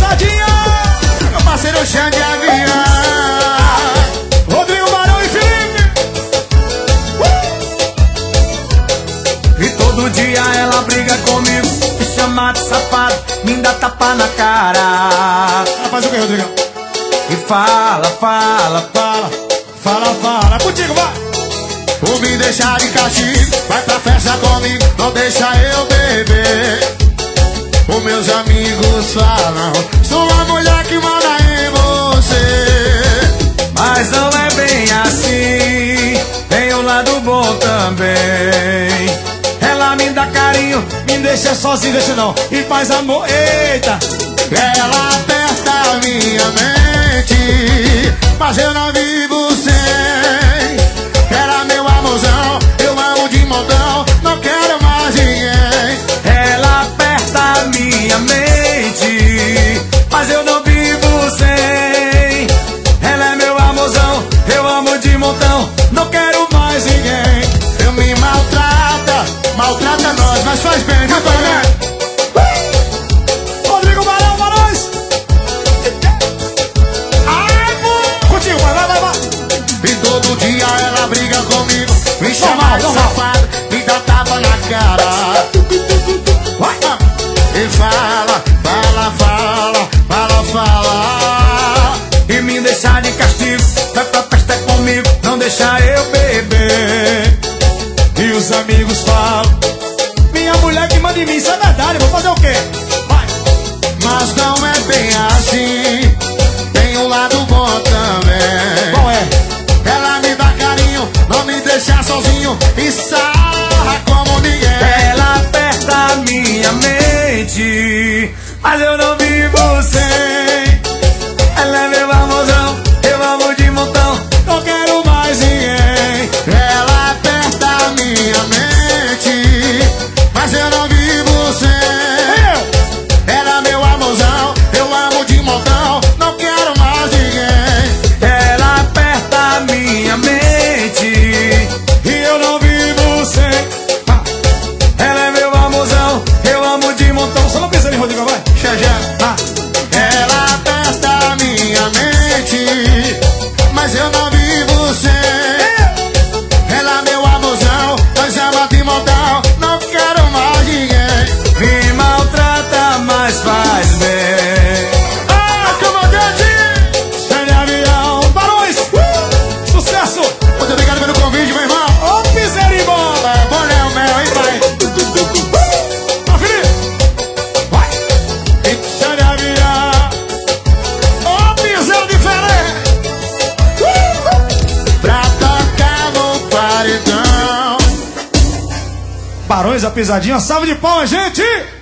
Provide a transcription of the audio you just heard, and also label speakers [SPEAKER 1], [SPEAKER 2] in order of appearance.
[SPEAKER 1] Pisadinha.
[SPEAKER 2] Meu parceiro Xande de Avião,
[SPEAKER 1] Rodrigo Barão e Felipe.
[SPEAKER 2] e todo dia ela briga comigo, me chama de safado, me dá tapa na cara.
[SPEAKER 1] Ela faz o que, Rodrigão?
[SPEAKER 2] E fala.
[SPEAKER 1] Fala. Contigo, vai.
[SPEAKER 2] Por me deixar de castigo, vai pra festa comigo, não deixa eu beber. Os meus amigos falam, sou a mulher que manda em você. Mas não é bem assim, tem um lado bom também. Ela me dá carinho,
[SPEAKER 1] Me deixa sozinho, deixa não. E faz amor, eita.
[SPEAKER 2] ela aperta a minha mente, mas eu não vivo sem. Era meu amorzão, eu amo de montão, não quero mais ninguém. Ela aperta a minha mente, mas eu não vivo sem. Ela é meu amorzão, eu amo de montão, não quero mais ninguém. Eu me maltrata nós, mas faz bem, viu, Pané?
[SPEAKER 1] Rodrigo Barão, Barões. Contigo, vai.
[SPEAKER 2] E todo dia ela briga comigo, me chama
[SPEAKER 1] Normal,
[SPEAKER 2] de
[SPEAKER 1] normal.
[SPEAKER 2] safado, me dá tapa na cara. Vai. E fala. E me deixa de castigo, vai pra festa comigo, não deixa eu beber.
[SPEAKER 1] E os amigos falam, minha mulher que manda em mim, isso é verdade, vou fazer o quê? Vai.
[SPEAKER 2] Mas não é bem assim, tem um lado bom também.
[SPEAKER 1] Qual é?
[SPEAKER 2] Ela me dá carinho, não me deixa sozinho e sarra como ninguém. Ela aperta a minha mente, mas eu não vivo sem. Ela é meu amorzão, eu amo de montão, não quero mais ninguém. Ela aperta a minha mente, mas eu não vivo sem. Ela é meu amorzão, eu amo de montão, não quero mais ninguém. Ela aperta a minha mente,
[SPEAKER 1] E eu não vivo sem.
[SPEAKER 2] ela é meu amorzão, eu amo de montão.
[SPEAKER 1] Só não pensa em Rodrigo, vai.
[SPEAKER 2] Já. Ela aperta a minha mente, mas eu não vivo sem. Ela é meu amorzão, nós ama de montão, não quero mais ninguém. Me maltrata, mas faz bem.
[SPEAKER 1] Comandante! Xande de Avião, Barões! Sucesso!
[SPEAKER 2] Muito obrigado pelo convite, meu irmão.
[SPEAKER 1] Ô, Piserimão!
[SPEAKER 2] Bom, né, o mel, hein, pai?
[SPEAKER 1] Ó, Felipe! Vai! Xande de Avião! Ô, piseiro diferente!
[SPEAKER 2] Pra tocar no paredão.
[SPEAKER 1] Barões, a pisadinha, salve de palmas, gente!